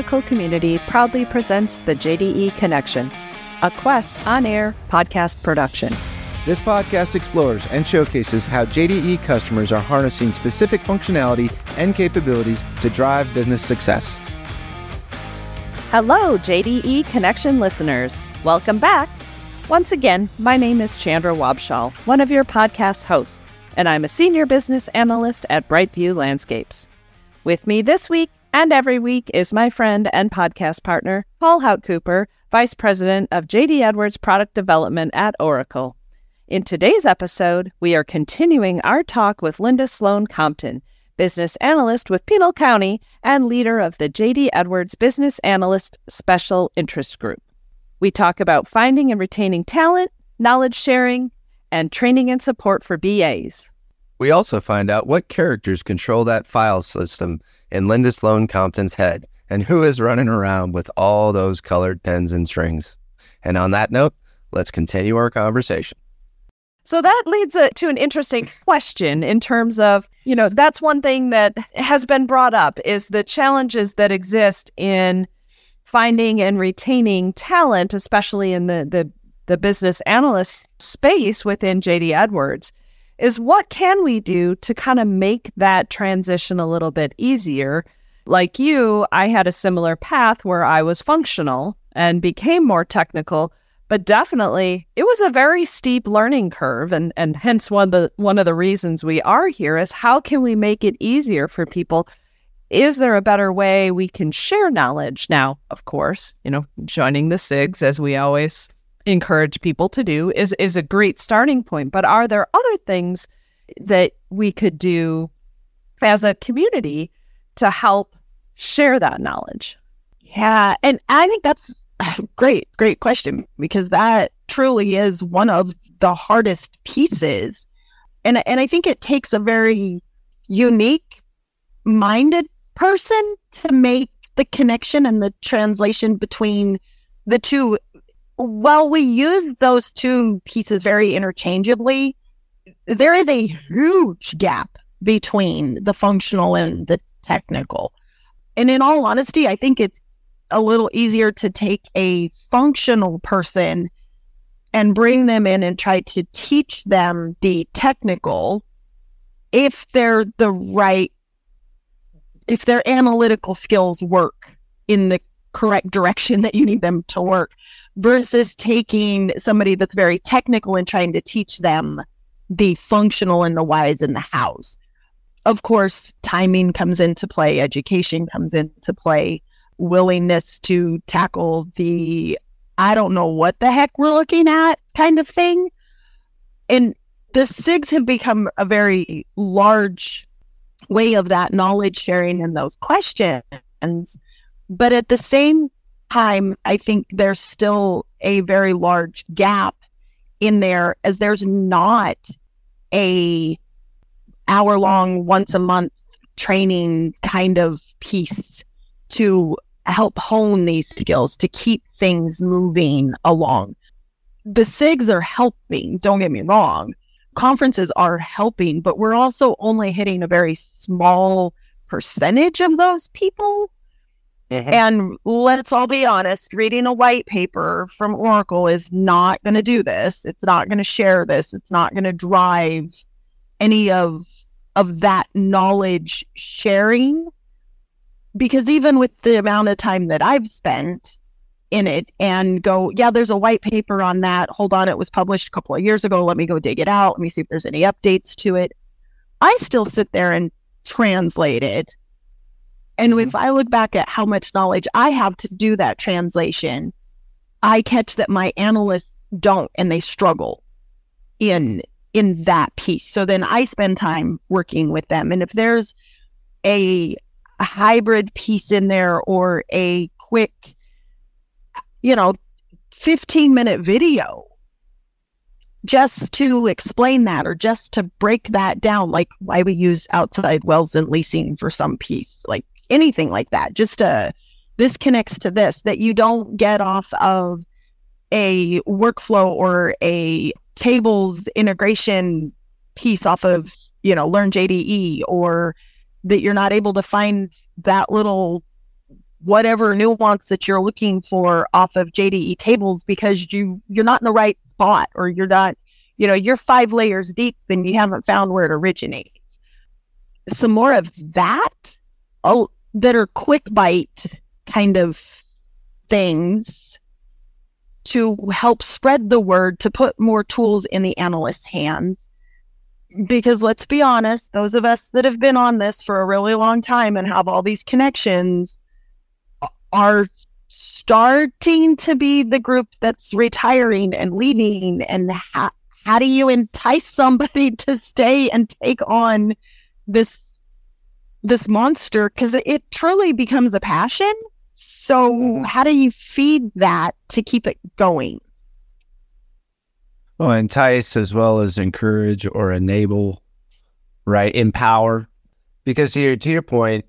Oracle community proudly presents the JDE Connection, a Quest on-air podcast production. This podcast explores and showcases how JDE customers are harnessing specific functionality and capabilities to drive business success. Hello, JDE Connection listeners. Welcome back. Once again, my name is Chandra Wabshall, one of your podcast hosts, and I'm a senior business analyst at Brightview Landscapes. With me this week and every week is my friend and podcast partner, Paul Hout-Cooper, Vice President of JD Edwards Product Development at Oracle. In today's episode, we are continuing our talk with Linda Sloan Compton, business analyst with Pinal County and leader of the JD Edwards Business Analyst Special Interest Group. We talk about finding and retaining talent, knowledge sharing, and training and support for BAs. We also find out what characters control that file system in Linda Sloan Compton's head and who is running around with all those colored pens and strings. And on that note, let's continue our conversation. So that leads to an interesting question in terms of, that's one thing that has been brought up is the challenges that exist in finding and retaining talent, especially in the business analyst space within JD Edwards, is what can we do to kind of make that transition a little bit easier? Like you, I had a similar path where I was functional and became more technical, but definitely it was a very steep learning curve. And hence one of the reasons we are here is how can we make it easier for people? Is there a better way we can share knowledge? Now, of course, joining the SIGs, as we always encourage people to do, is a great starting point. But are there other things that we could do as a community to help share that knowledge? Yeah, and I think that's a great question, because that truly is one of the hardest pieces. And I think it takes a very unique minded person to make the connection and the translation between the two. While we use those two pieces very interchangeably, there is a huge gap between the functional and the technical. And in all honesty, I think it's a little easier to take a functional person and bring them in and try to teach them the technical if their analytical skills work in the correct direction that you need them to work, versus taking somebody that's very technical and trying to teach them the functional and the whys and the hows. Of course, timing comes into play, education comes into play, willingness to tackle the I don't know what the heck we're looking at kind of thing. And the SIGs have become a very large way of that knowledge sharing and those questions. But at the same time, I think there's still a very large gap in there, as there's not a hour-long, once-a-month training kind of piece to help hone these skills, to keep things moving along. The SIGs are helping, don't get me wrong. Conferences are helping, but we're also only hitting a very small percentage of those people. Mm-hmm. And let's all be honest, reading a white paper from Oracle is not going to do this. It's not going to share this. It's not going to drive any of that knowledge sharing. Because even with the amount of time that I've spent in it and go, yeah, there's a white paper on that. Hold on, it was published a couple of years ago. Let me go dig it out. Let me see if there's any updates to it. I still sit there and translate it. And if I look back at how much knowledge I have to do that translation, I catch that my analysts don't, and they struggle in that piece. So then I spend time working with them. And if there's a hybrid piece in there, or a quick, 15-minute video just to explain that, or just to break that down, like why we use outside wells and leasing for some piece, like anything like that, just this connects to this, that you don't get off of a workflow or a tables integration piece off of, Learn JDE, or that you're not able to find that little whatever nuance that you're looking for off of JDE tables because you're not in the right spot, or you're not, you're 5 layers deep and you haven't found where it originates. Some more of that, that are quick bite kind of things to help spread the word, to put more tools in the analyst's hands. Because let's be honest, those of us that have been on this for a really long time and have all these connections are starting to be the group that's retiring and leaving. And how do you entice somebody to stay and take on this monster? Because it truly becomes a passion. So how do you feed that to keep it going? Well, entice as well as encourage or enable, right? Empower. Because to your point,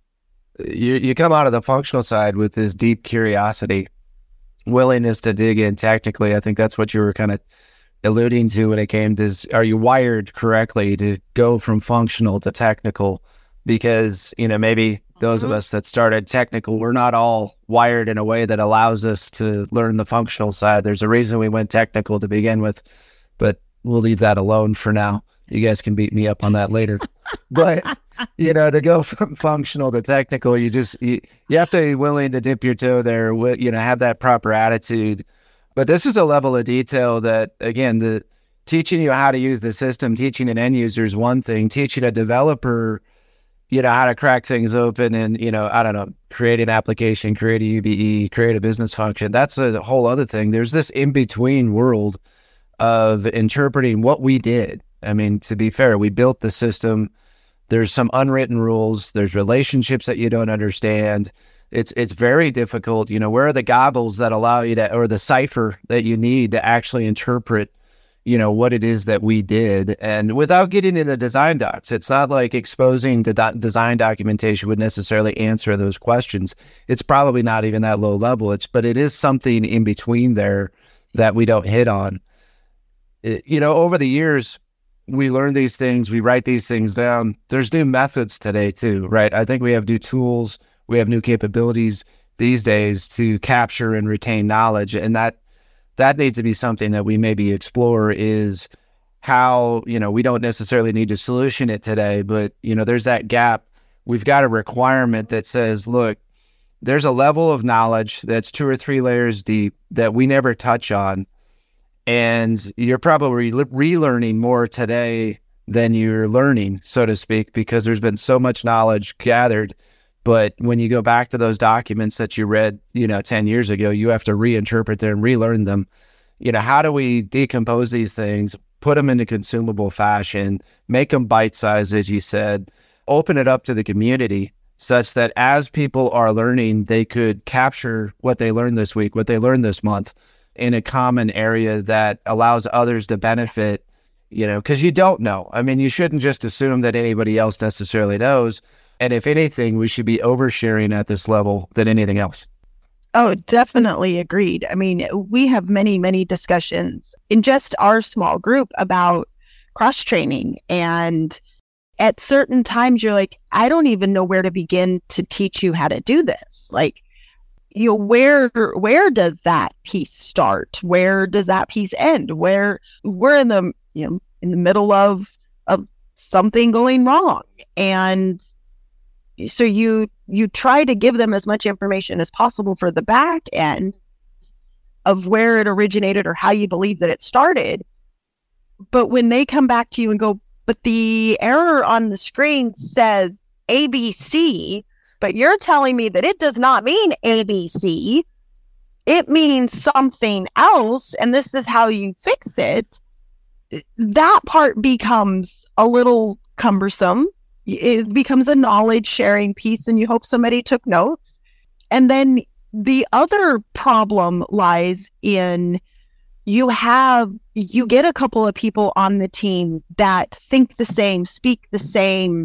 you come out of the functional side with this deep curiosity, willingness to dig in technically. I think that's what you were kind of alluding to when it came to, are you wired correctly to go from functional to technical? Because, maybe those of us that started technical, we're not all wired in a way that allows us to learn the functional side. There's a reason we went technical to begin with, but we'll leave that alone for now. You guys can beat me up on that later. But, to go from functional to technical, you have to be willing to dip your toe there, have that proper attitude. But this is a level of detail that, again, the teaching you how to use the system, teaching an end user is one thing, teaching a developer how to crack things open and, create an application, create a UBE, create a business function. That's a whole other thing. There's this in-between world of interpreting what we did. I mean, to be fair, we built the system. There's some unwritten rules. There's relationships that you don't understand. It's very difficult. Where are the gobbles that allow you to, or the cipher that you need to actually interpret what it is that we did, and without getting into design docs. It's not like exposing the design documentation would necessarily answer those questions. It's probably not even that low level. But it is something in between there that we don't hit on. Over the years, we learn these things, we write these things down. There's new methods today too, right? I think we have new tools, we have new capabilities these days to capture and retain knowledge, and that needs to be something that we maybe explore, is how, we don't necessarily need to solution it today, but, there's that gap. We've got a requirement that says, look, there's a level of knowledge that's 2 or 3 layers deep that we never touch on. And you're probably relearning more today than you're learning, so to speak, because there's been so much knowledge gathered. But when you go back to those documents that you read, 10 years ago, you have to reinterpret them, relearn them. How do we decompose these things, put them into consumable fashion, make them bite-sized, as you said, open it up to the community such that as people are learning, they could capture what they learned this week, what they learned this month in a common area that allows others to benefit, because you don't know. I mean, you shouldn't just assume that anybody else necessarily knows. And if anything, we should be oversharing at this level than anything else. Oh, definitely agreed. I mean, we have many, many discussions in just our small group about cross-training. And at certain times, you're like, I don't even know where to begin to teach you how to do this. Like, where does that piece start? Where does that piece end? Where we're in the, in the middle of something going wrong. And so you try to give them as much information as possible for the back end of where it originated or how you believe that it started. But when they come back to you and go, but the error on the screen says ABC, but you're telling me that it does not mean ABC, it means something else, and this is how you fix it, that part becomes a little cumbersome. It becomes a knowledge sharing piece, and you hope somebody took notes. And then the other problem lies in you get a couple of people on the team that think the same, speak the same,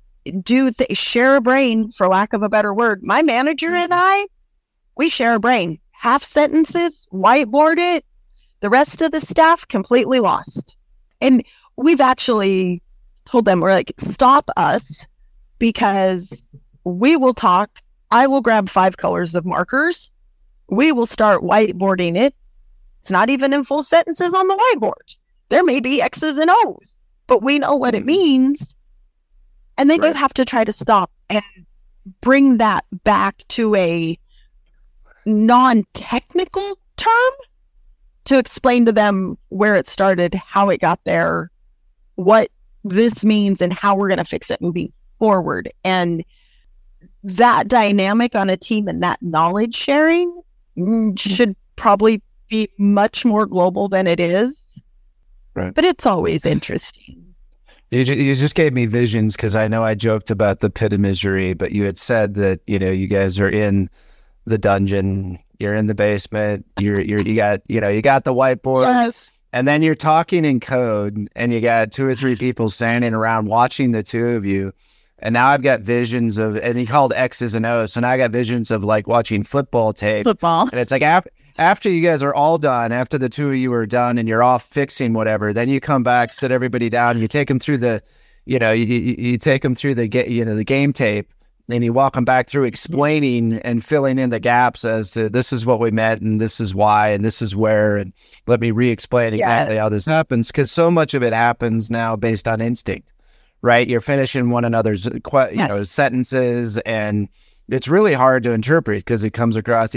share a brain, for lack of a better word. My manager and I, we share a brain. Half sentences, whiteboard it. The rest of the staff completely lost. And we've actually told them, we're like, stop us, because we will talk I will grab 5 colors of markers. We will start whiteboarding it. It's not even in full sentences on the whiteboard. There may be X's and O's, but we know what it means. And then you have to try to stop and bring that back to a non-technical term to explain to them where it started, how it got there, what this means, and how we're going to fix it moving forward. And that dynamic on a team and that knowledge sharing should probably be much more global than it is. Right. But it's always interesting. You just gave me visions, because I know I joked about the pit of misery, but you had said that, you guys are in the dungeon, you're in the basement, you got the whiteboard, Yes. and then you're talking in code, and you got 2 or 3 people standing around watching the 2 of you. And now I've got visions of, and he called X's and O's, so now I got visions of like watching football tape. Football. And it's like after you guys are all done, after the 2 of you are done and you're off fixing whatever, then you come back, sit everybody down, you take them through the, you take them through the game tape, and you walk them back through explaining and filling in the gaps as to this is what we meant and this is why and this is where, and let me re-explain exactly how this happens, because so much of it happens now based on instinct, right? You're finishing one another's sentences, and it's really hard to interpret because it comes across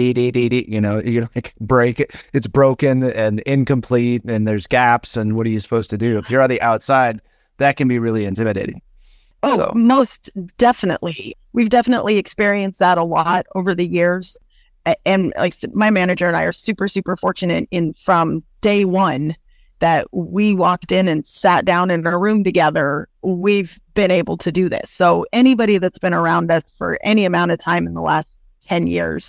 break it. It's broken and incomplete, and there's gaps, and what are you supposed to do? If you're on the outside, that can be really intimidating. Oh, most definitely. We've definitely experienced that a lot over the years. And like my manager and I are super, super fortunate from day one that we walked in and sat down in a room together. We've been able to do this. So anybody that's been around us for any amount of time in the last 10 years,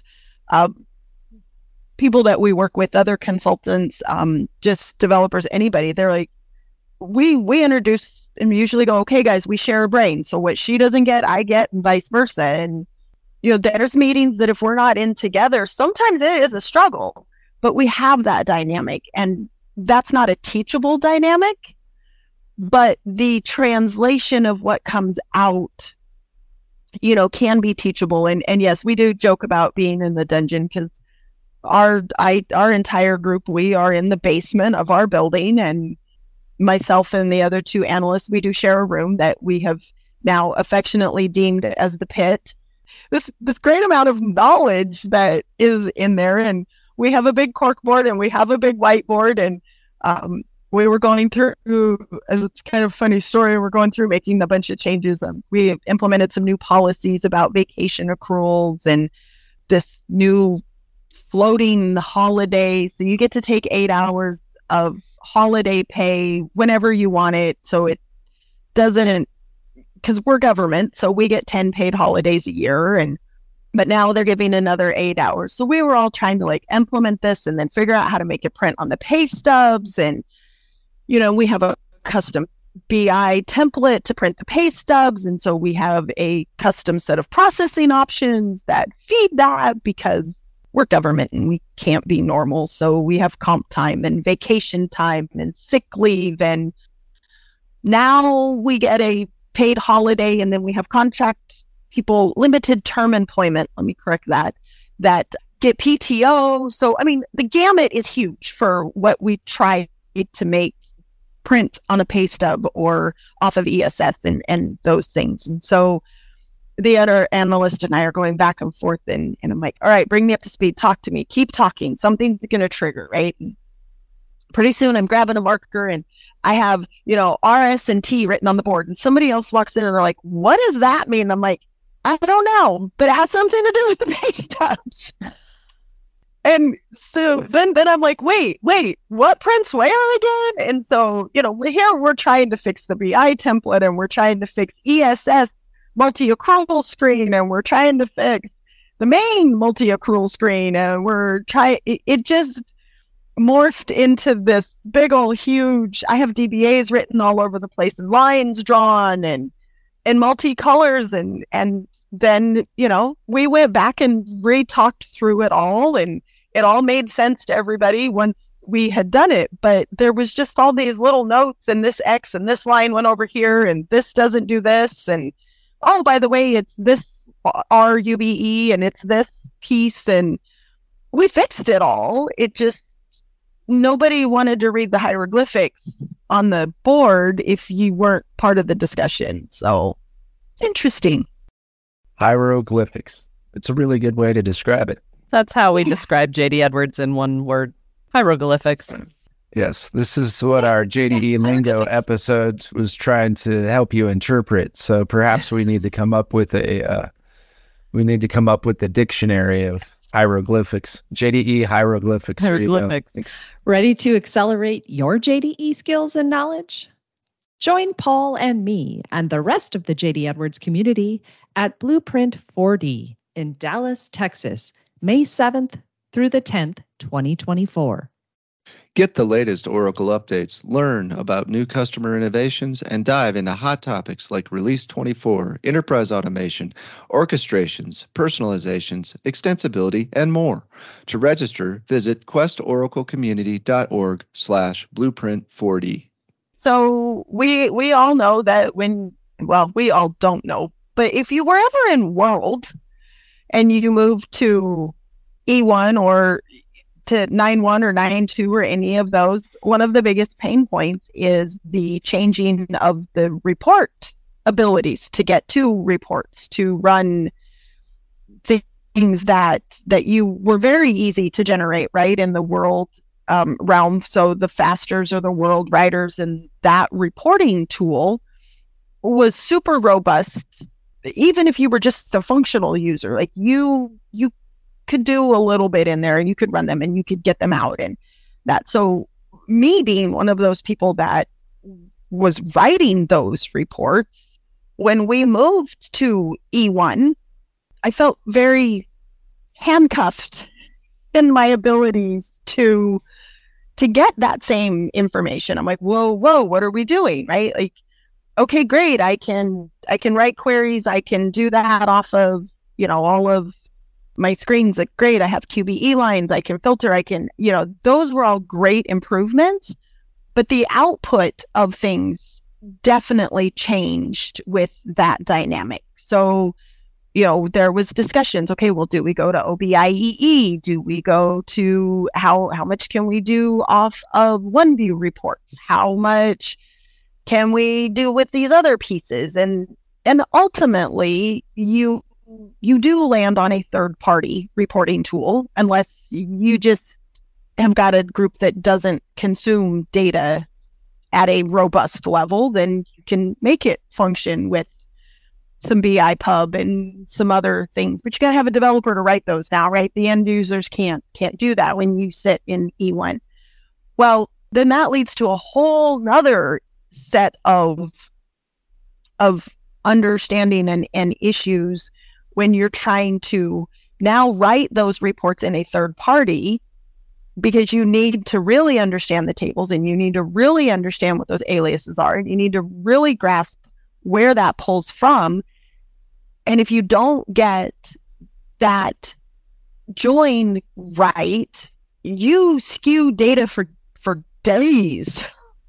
people that we work with, other consultants, just developers, anybody, they're like, we introduce and usually go, okay, guys, we share a brain. So what she doesn't get, I get, and vice versa. And, there's meetings that if we're not in together, sometimes it is a struggle, but we have that dynamic. And that's not a teachable dynamic, but the translation of what comes out, can be teachable. And yes, we do joke about being in the dungeon because our entire group, we are in the basement of our building, and myself and the other 2 analysts, we do share a room that we have now affectionately deemed as the pit. This great amount of knowledge that is in there, and we have a big corkboard and we have a big whiteboard, and we were going through, as it's kind of a funny story, we're going through making a bunch of changes. We implemented some new policies about vacation accruals and this new floating holiday. So you get to take 8 hours of holiday pay whenever you want it. So it doesn't, because we're government, so we get 10 paid holidays a year, but now they're giving another 8 hours. So we were all trying to implement this and then figure out how to make it print on the pay stubs. And, we have a custom BI template to print the pay stubs. And so we have a custom set of processing options that feed that, because we're government and we can't be normal. So we have comp time and vacation time and sick leave. And now we get a paid holiday, and then we have contract people, limited term employment. Let me correct that get PTO. So, the gamut is huge for what we try to make print on a pay stub or off of ESS and those things. And so the other analyst and I are going back and forth, and I'm like, all right, bring me up to speed. Talk to me. Keep talking. Something's going to trigger, right? And pretty soon I'm grabbing a marker and I have, RS and T written on the board, and somebody else walks in and they're like, what does that mean? I'm like, I don't know, but it has something to do with the pay stubs. And so then I'm like, wait, what prints where again? And so, here we're trying to fix the BI template, and we're trying to fix ESS multi-accrual screen, and we're trying to fix the main multi-accrual screen, and it just morphed into this big old huge, I have DBAs written all over the place and lines drawn and multicolors, and then, we went back and re-talked through it all, and it all made sense to everybody once we had done it. But there was just all these little notes, and this X and this line went over here, and this doesn't do this, and oh, by the way, it's this RUBE and it's this piece, and we fixed it all. It just, nobody wanted to read the hieroglyphics on the board if you weren't part of the discussion. So interesting. Hieroglyphics. It's a really good way to describe it. That's how we describe JD Edwards in one word: hieroglyphics. Yes, this is what our JDE Lingo episode was trying to help you interpret. So perhaps we need to come up with a dictionary of hieroglyphics. JDE hieroglyphics. Hieroglyphics. Ready to accelerate your JDE skills and knowledge? Join Paul and me and the rest of the JD Edwards community at Blueprint 4D in Dallas, Texas, May 7th through the 10th, 2024. Get the latest Oracle updates, learn about new customer innovations, and dive into hot topics like Release 24, enterprise automation, orchestrations, personalizations, extensibility, and more. To register, visit questoraclecommunity.org/blueprint4D. So we all know that we all don't know, but if you were ever in World and you move to E1 or to 9.1 or 9.2 or any of those, one of the biggest pain points is the changing of the report abilities to get to reports, to run things that you were very easy to generate, right, in the World realm. So the Fasters or the World Writers and that reporting tool was super robust. Even if you were just a functional user, like you could do a little bit in there and you could run them and you could get them out and that. So me being one of those people that was writing those reports, when we moved to E1, I felt very handcuffed in my abilities to get that same information. I'm like, whoa, what are we doing? Right? Like, okay, great. I can write queries. I can do that off of, all of my screens. Like, great. I have QBE lines. I can filter. I can, those were all great improvements, but the output of things definitely changed with that dynamic. So, there was discussions. Okay, well, do we go to OBIEE? Do we go to how much can we do off of OneView reports? How much can we do with these other pieces? And ultimately, you do land on a third-party reporting tool unless you just have got a group that doesn't consume data at a robust level. Then you can make it function with some BI pub and some other things, but you got to have a developer to write those now, right? The end users can't do that when you sit in E1. Well, then that leads to a whole nother set of understanding and issues when you're trying to now write those reports in a third party, because you need to really understand the tables and you need to really understand what those aliases are. And you need to really grasp where that pulls from. And if you don't get that join right, you skew data for days.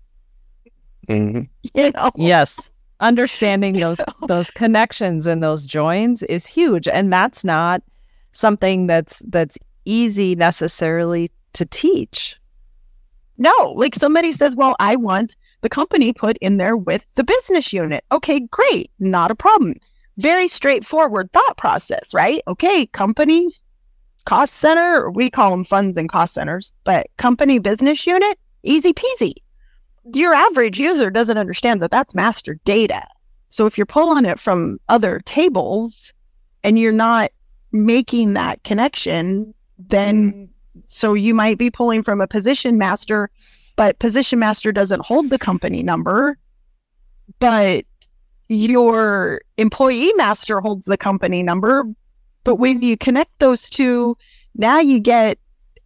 Mm-hmm. Yes. Understanding those connections and those joins is huge. And that's not something that's easy necessarily to teach. No, like somebody says, well, I want the company put in there with the business unit. Okay, great. Not a problem. Very straightforward thought process, right? Okay, company, cost center, or we call them funds and cost centers, but company business unit, easy peasy. Your average user doesn't understand that that's master data. So if you're pulling it from other tables and you're not making that connection, then so you might be pulling from a position master, but position master doesn't hold the company number, but your employee master holds the company number. But when you connect those two, now you get,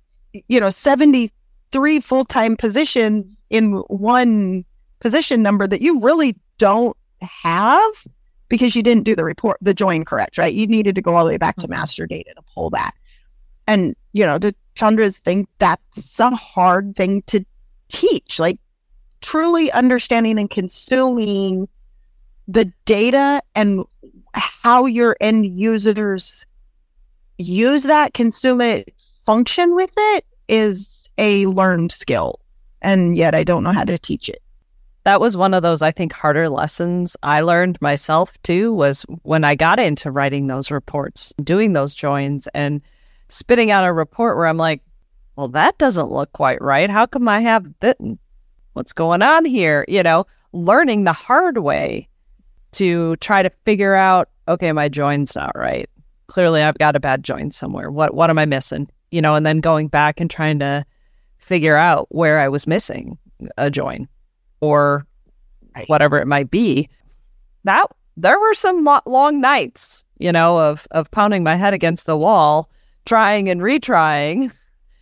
73 full-time positions in one position number that you really don't have because you didn't do the join correct, right? You needed to go all the way back to master data to pull that. And, to Chandra's thing, that's a hard thing to teach, like truly understanding and consuming the data and how your end users use that, consume it, function with it is a learned skill. And yet I don't know how to teach it. That was one of those, I think, harder lessons I learned myself too, was when I got into writing those reports, doing those joins and spitting out a report where I'm like, well, that doesn't look quite right. How come I have that? What's going on here? Learning the hard way to try to figure out, okay, my join's not right. Clearly I've got a bad join somewhere. What am I missing? And then going back and trying to figure out where I was missing a join or whatever it might be. That there were some long nights, of pounding my head against the wall, trying and retrying,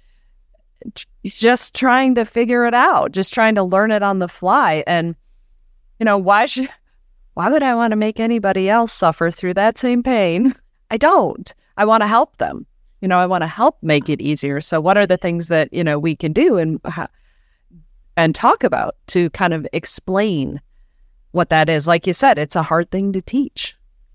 just trying to figure it out, just trying to learn it on the fly. And, why would I want to make anybody else suffer through that same pain? I don't. I want to help them. I want to help make it easier. So what are the things that, we can do and talk about to kind of explain what that is? Like you said, it's a hard thing to teach.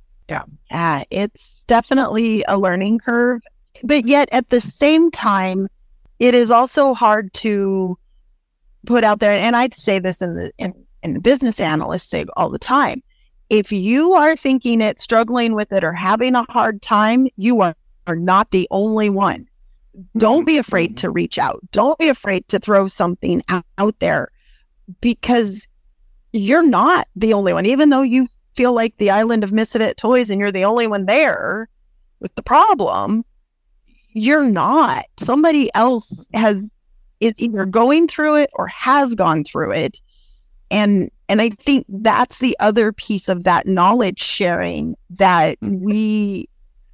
Yeah, it's definitely a learning curve. But yet at the same time, it is also hard to put out there. And I'd say this in the business analysts say all the time. If you are thinking it, struggling with it, or having a hard time, you are not the only one. Don't be afraid to reach out. Don't be afraid to throw something out there, because you're not the only one. Even though you feel like the island of misfit toys and you're the only one there with the problem, you're not. Somebody else is either going through it or has gone through it. And I think that's the other piece of that knowledge sharing that we,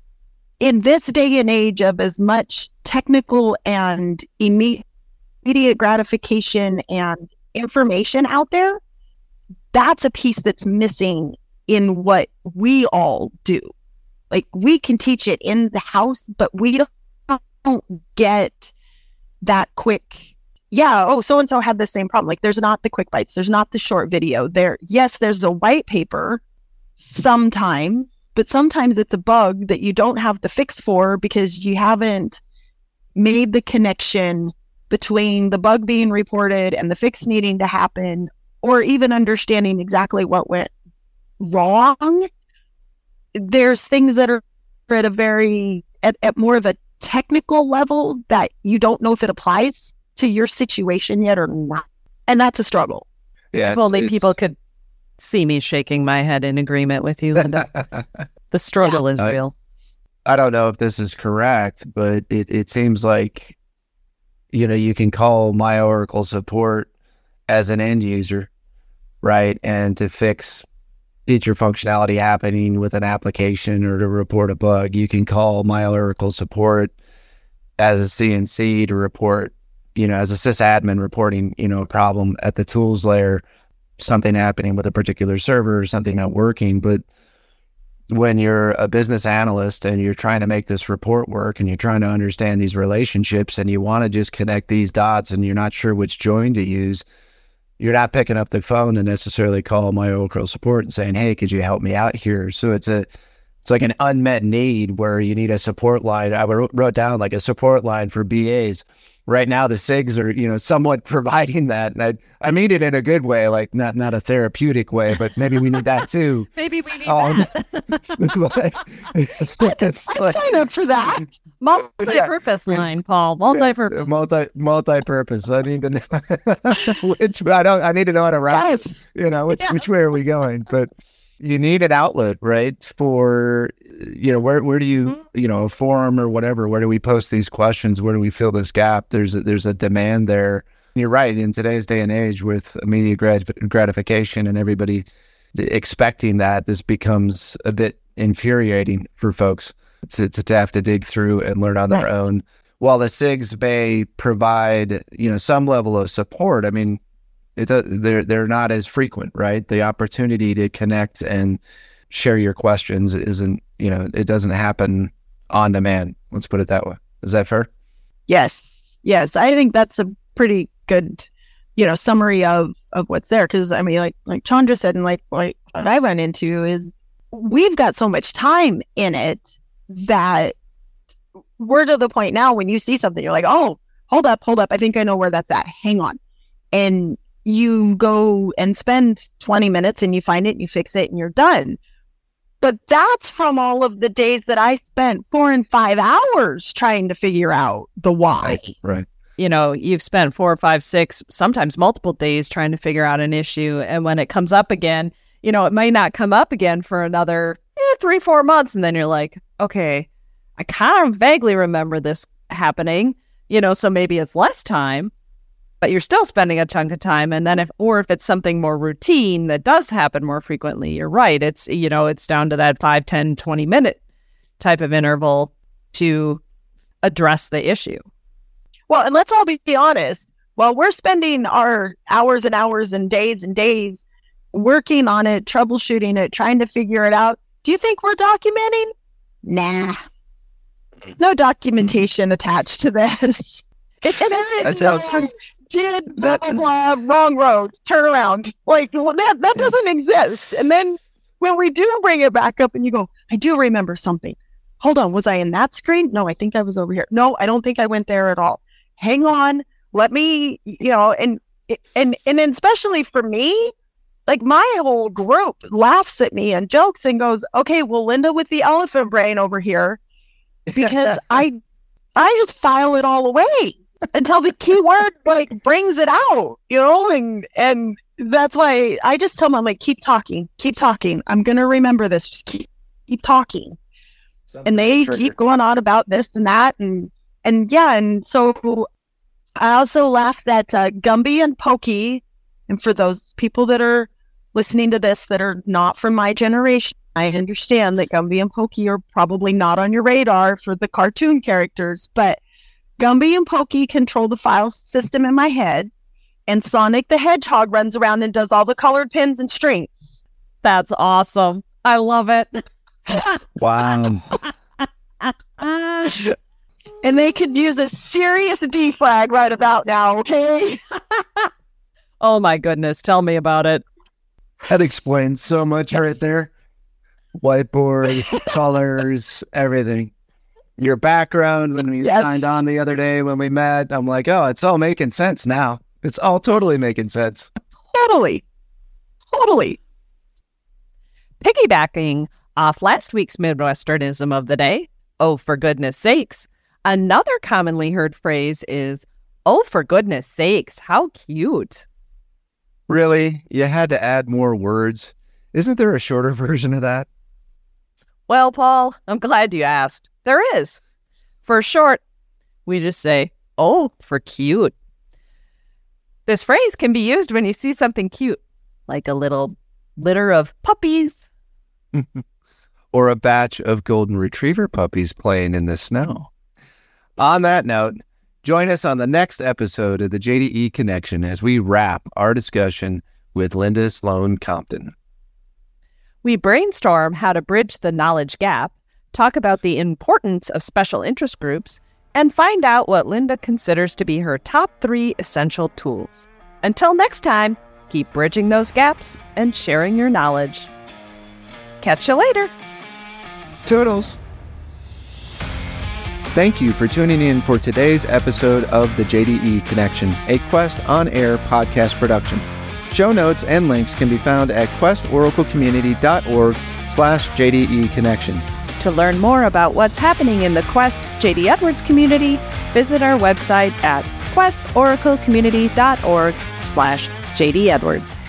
in this day and age of as much technical and immediate gratification and information out there, that's a piece that's missing in what we all do. Like, we can teach it in the house, but we don't get that quick. Yeah, oh, so-and-so had the same problem. Like, there's not the quick bites. There's not the short video. Yes, there's a white paper sometimes, but sometimes it's a bug that you don't have the fix for because you haven't made the connection between the bug being reported and the fix needing to happen, or even understanding exactly what went wrong. There's things that are at a very, at more of a technical level that you don't know if it applies to your situation yet or not. And that's a struggle. Yeah, if only people could see me shaking my head in agreement with you, Linda. The struggle is real. I don't know if this is correct, but it seems like, you can call My Oracle support as an end user, right? And to fix feature functionality happening with an application or to report a bug, you can call My Oracle support as a CNC to report, as a sysadmin reporting, a problem at the tools layer, something happening with a particular server or something not working. But when you're a business analyst and you're trying to make this report work and you're trying to understand these relationships and you want to just connect these dots and you're not sure which join to use, you're not picking up the phone to necessarily call My Oracle support and saying, hey, could you help me out here? So it's like an unmet need where you need a support line. I wrote down like a support line for BAs. Right now, the SIGs are, somewhat providing that. And I mean it in a good way, like not a therapeutic way, but maybe we need that too. Maybe we need that. I sign up for that. Multi-purpose line, Paul. Multi-purpose. Yes, multi-purpose. I need to know I need to know how to write. Yes. Which way are we going? But you need an outlet, right? For, where do you, a forum or whatever, where do we post these questions? Where do we fill this gap? There's a demand there. You're right. In today's day and age with immediate gratification and everybody expecting that, this becomes a bit infuriating for folks to have to dig through and learn on their own. While the SIGs may provide, some level of support, I mean, they're not as frequent, right? The opportunity to connect and share your questions isn't, it doesn't happen on demand. Let's put it that way. Is that fair? Yes. I think that's a pretty good, summary of what's there. Because I mean, like Chandra said, and like what I run into is we've got so much time in it that we're to the point now when you see something, you're like, oh, hold up. I think I know where that's at. Hang on. And you go and spend 20 minutes and you find it and you fix it and you're done. But that's from all of the days that I spent 4 and 5 hours trying to figure out the why. Right. You know, you've spent 4 or 5, 6, sometimes multiple days trying to figure out an issue. And when it comes up again, you know, it might not come up again for another 3-4 months. And then you're like, okay, I kind of vaguely remember this happening, you know, so maybe it's less time, but you're still spending a chunk of time. And then if it's something more routine that does happen more frequently, you're right. It's, you know, it's down to that 5, 10, 20 minute type of interval to address the issue. Well, and let's all be honest, while we're spending our hours and hours and days working on it, troubleshooting it, trying to figure it out, do you think we're documenting? Nah. No documentation attached to this. That sounds... blah, blah, blah, wrong road, turn around. Like, well, that doesn't exist. And then when we do bring it back up and you go, I do remember something. Hold on, was I in that screen? No, I think I was over here. No, I don't think I went there at all. Hang on, let me, you know, and especially for me, like my whole group laughs at me and jokes and goes, okay, well, Linda with the elephant brain over here, because I just file it all away until the keyword like brings it out, you know, and that's why I just tell them, I'm like, keep talking. I'm going to remember this. Just keep talking. And they keep going on about this and that. And yeah, and so I also laughed at Gumby and Pokey. And for those people that are listening to this that are not from my generation, I understand that Gumby and Pokey are probably not on your radar for the cartoon characters, but Gumby and Pokey control the file system in my head, and Sonic the Hedgehog runs around and does all the colored pins and strings. That's awesome. I love it. Wow. And they could use a serious D flag right about now, okay? Oh my goodness, tell me about it. That explains so much right there. Whiteboard, colors, everything. Your background when we signed on the other day when we met, I'm like, oh, it's all making sense now. It's all totally making sense. Totally. Piggybacking off last week's Midwesternism of the day, oh, for goodness sakes, another commonly heard phrase is, oh, for goodness sakes, how cute. Really? You had to add more words? Isn't there a shorter version of that? Well, Paul, I'm glad you asked. There is. For short, we just say, oh, for cute. This phrase can be used when you see something cute, like a little litter of puppies. Or a batch of golden retriever puppies playing in the snow. On that note, join us on the next episode of the JDE Connection as we wrap our discussion with Linda Sloan Compton. We brainstorm how to bridge the knowledge gap, talk about the importance of special interest groups, and find out what Linda considers to be her top 3 essential tools. Until next time, keep bridging those gaps and sharing your knowledge. Catch you later. Toodles. Thank you for tuning in for today's episode of the JDE Connection, a Quest on-air podcast production. Show notes and links can be found at questoraclecommunity.org/JDE Connection. To learn more about what's happening in the Quest JD Edwards community, visit our website at questoraclecommunity.org/JD Edwards.